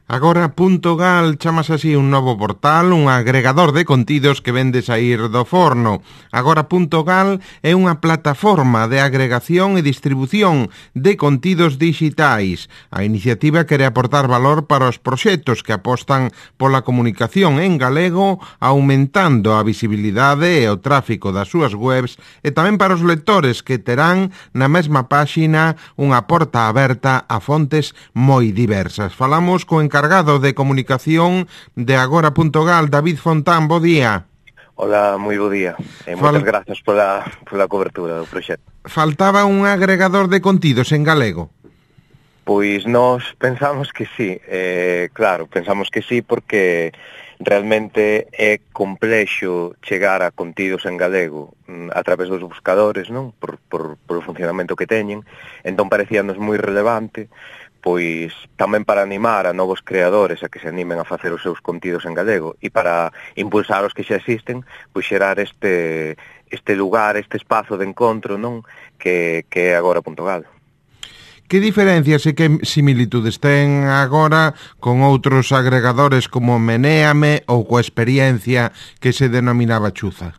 Agora.gal chamase así un novo portal, un agregador de contidos que vén de saír do forno. Agora.gal é unha plataforma de agregación e distribución de contidos dixitais. A iniciativa quere aportar valor para os proxectos que apostan pola comunicación en galego, aumentando a visibilidade e o tráfico das súas webs, e tamén para os lectores que terán na mesma páxina unha porta aberta a fontes moi diversas. Falamos co encargado de comunicación de Agora.gal, David Fontán, bo día. Hola, moi bo día. Moitas grazas pola cobertura do proxecto. Faltaba un agregador de contidos en galego? Pois nós pensamos que sí, pensamos que sí porque realmente é complexo chegar a contidos en galego a través dos buscadores, non? Por o funcionamento que teñen, entón parecíanos moi relevante, pois tamén para animar a novos creadores a que se animen a facer os seus contidos en galego e para impulsar os que xa existen, pois xerar este lugar, este espazo de encontro, non? Que é Agora.gal. Que diferencias e que similitudes ten agora con outros agregadores como Menéame ou coa experiencia que se denominaba Chuza?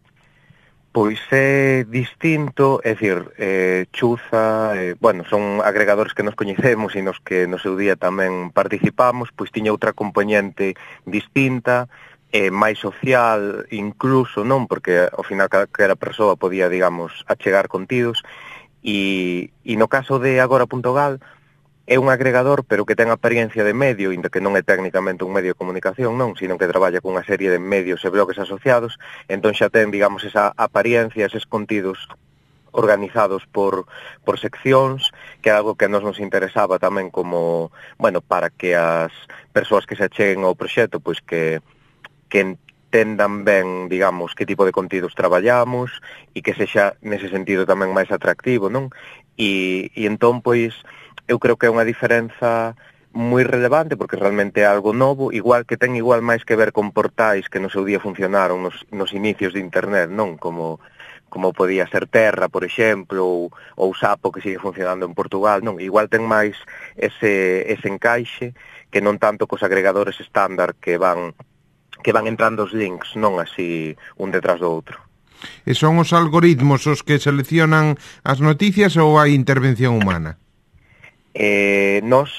Pois é distinto, é dicir, Chuza, son agregadores que nos coñecemos e nos que no seu día tamén participamos, pois tiña outra componente distinta, máis social incluso, non? Porque ao final cada persoa podía, digamos, achegar contidos, e no caso de Agora.gal é un agregador, pero que ten apariencia de medio, inda que non é técnicamente un medio de comunicación, non, sino que traballa cunha serie de medios e blogs asociados, entón xa ten, digamos, esa apariencia, eses contidos organizados por seccións, que é algo que a nos interesaba tamén como, para que as persoas que se acheguen ao proxecto, pois que entendan ben, digamos, que tipo de contidos traballamos e que sexa nese sentido tamén máis atractivo, non? E entón, pois, eu creo que é unha diferenza moi relevante porque realmente é algo novo, igual que ten igual máis que ver con portais que no seu día funcionaron nos inicios de internet, non? Como podía ser Terra, por exemplo, ou Sapo, que sigue funcionando en Portugal, non? Igual ten máis ese encaixe que non tanto cos agregadores estándar que van entrando os links, non así un detrás do outro. E son os algoritmos os que seleccionan as noticias ou hai intervención humana? Nós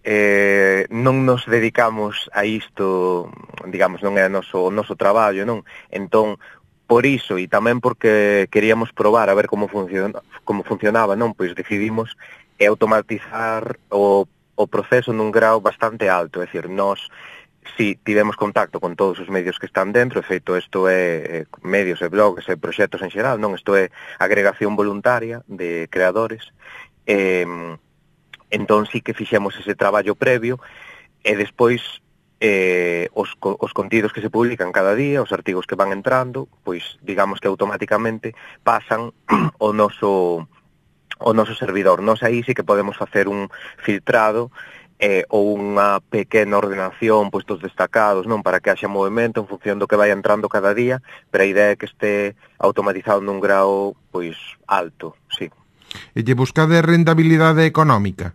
non nos dedicamos a isto, digamos, non é o noso traballo, non? Entón, por iso, e tamén porque queríamos probar a ver como funcionaba, non? Pois decidimos automatizar o proceso nun grau bastante alto, é dicir, nós si tivemos contacto con todos os medios que están dentro, de feito, isto é medios e blogs e proxectos en xeral, non? Isto é agregación voluntaria de creadores, entón sí que fixemos ese traballo previo, e despois os contidos que se publican cada día, os artigos que van entrando, pois digamos que automáticamente pasan ao noso servidor. Nós aí sí que podemos facer un filtrado ou unha pequena ordenación, puestos destacados, non, para que haxa movimento en función do que vai entrando cada día, pero a idea é que este automatizado nun grau pois alto, sí. E lle buscade rentabilidade económica?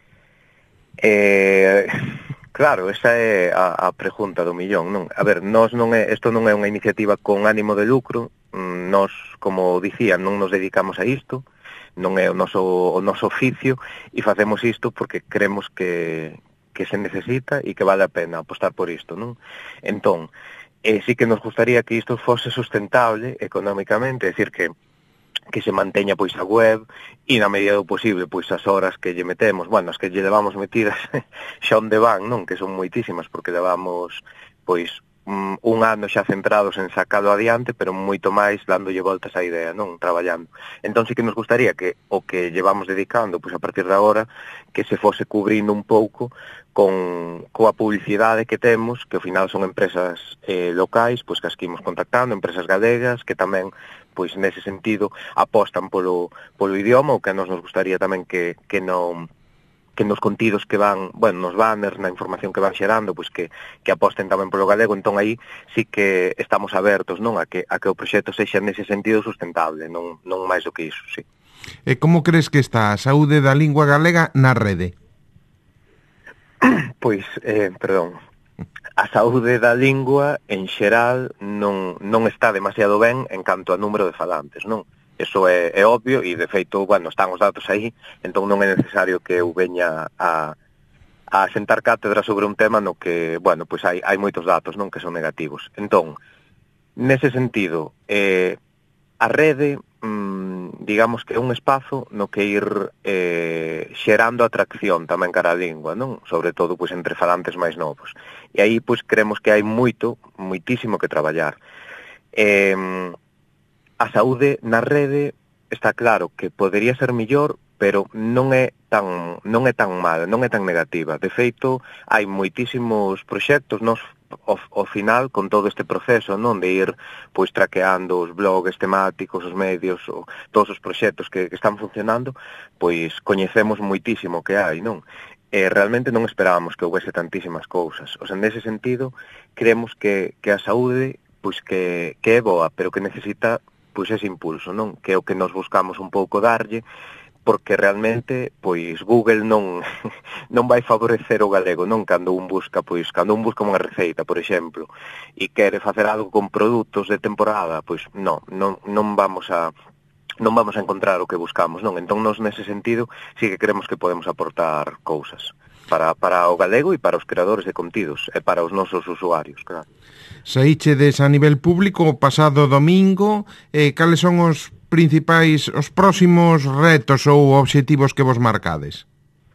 Claro, esa é a pregunta do millón, non? A ver, isto non é unha iniciativa con ánimo de lucro, nós, como dicía, non nos dedicamos a isto, non é o noso oficio, e facemos isto porque creemos que se necesita e que vale a pena apostar por isto, non? Entón, sí que nos gustaría que isto fose sustentable económicamente, é dicir, que se manteña pois a web e na medida do posible pois as horas que lle metemos, as que lle levamos metidas xa onde van, non? Que son moitísimas porque levamos pois un ano xa centrados en sacalo adiante, pero moito máis dándolle voltas á idea, non? Traballando. Entón sí que nos gustaría que o que llevamos dedicando, pois a partir de agora, que se fose cubrindo un pouco coa publicidade que temos, que ao final son empresas locais, pois que as que imos contactando, empresas galegas, que tamén, pois nese sentido, apostan polo idioma, o que a nos gustaría tamén que nos contidos que van, nos banners, na información que van xerando, pois que aposten tamén polo galego, entón aí sí que estamos abertos, non, a que o proxecto sexa nese sentido sustentable, non máis do que iso, sí. E como crees que está a saúde da lingua galega na rede? Pois, perdón, a saúde da lingua en xeral non está demasiado ben en canto a número de falantes, non? Eso é obvio e, de feito, bueno, están os datos aí, entón non é necesario que eu veña a sentar cátedra sobre un tema no que, bueno, pois hai moitos datos, non, que son negativos. Entón, nese sentido, a rede, digamos que é un espazo no que ir xerando atracción tamén cara a lingua, non? Sobre todo, pois, entre falantes máis novos. E aí, pois, creemos que hai moitísimo que traballar. A saúde na rede está claro que podería ser millor, pero non é tan mal, non é tan negativa. De feito, hai moitísimos proxectos, nos ao final, con todo este proceso, non, de ir pois traqueando os blogs temáticos, os medios, todos os proxectos que están funcionando, pois coñecemos moitísimo que hai, non? Realmente non esperábamos que houvese tantísimas cousas. O sea, nese sentido, creemos que a saúde, pois que é boa, pero que necesita pois ese impulso, non? Que é o que nos buscamos un pouco darlle, porque realmente, pois, Google non vai favorecer o galego, non? Cando un busca unha receita, por exemplo, e quere facer algo con produtos de temporada, pois non vamos a encontrar o que buscamos, non? Entón, nos nese sentido, sí que creemos que podemos aportar cousas para o galego e para os creadores de contidos, e para os nosos usuarios, claro. Saíchedes a nivel público o pasado domingo, cales son os próximos retos ou obxectivos que vos marcades?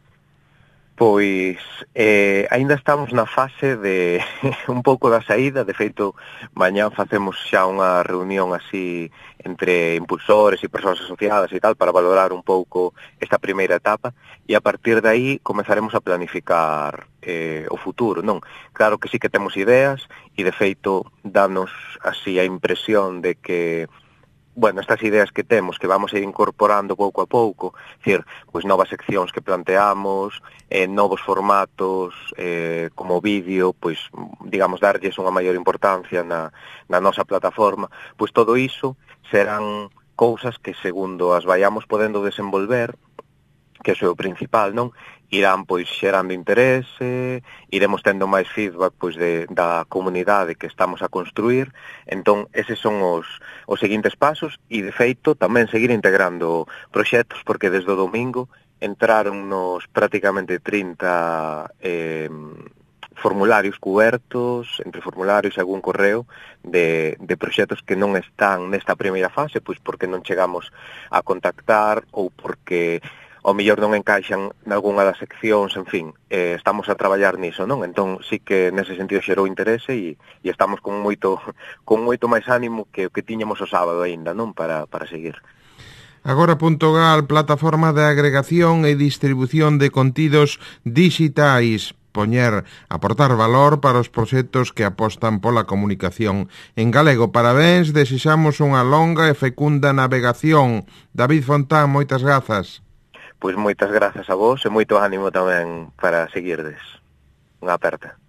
Pois, aínda estamos na fase de un pouco da saída. De feito, mañá facemos xa unha reunión así entre impulsores e persoas asociadas e tal para valorar un pouco esta primeira etapa, e a partir de aí comezaremos a planificar o futuro, non? Claro que sí que temos ideas e, de feito, danos así a impresión de que, bueno, estas ideas que temos, que vamos a ir incorporando pouco a pouco, decir, pois novas seccións que planteamos, novos formatos, como vídeo, pois, digamos, darlles unha maior importancia na nosa plataforma, pois todo iso serán cousas que, segundo as vayamos podendo desenvolver, que iso é o principal, non? Irán, pois, xerando interese, iremos tendo máis feedback, pois, da comunidade que estamos a construir. Entón, eses son os seguintes pasos, e, de feito, tamén seguir integrando proxectos, porque desde o domingo entraron nos prácticamente 30 formularios cubertos, entre formularios e algún correo, de proxectos que non están nesta primeira fase, pois porque non chegamos a contactar ou porque ao mellor non encaixan nalgúna das seccións, en fin, estamos a traballar niso, non? Entón, sí que nese sentido xerou interese e estamos con moito máis ánimo que o que tiñamos o sábado aínda, non? Para seguir. Agora.gal, plataforma de agregación e distribución de contidos dixitais. Aportar valor para os proxectos que apostan pola comunicación en galego. Parabéns, desexamos unha longa e fecunda navegación. David Fontán, moitas grazas. Pois moitas grazas a vos e moito ánimo tamén para seguirdes. Unha aperta.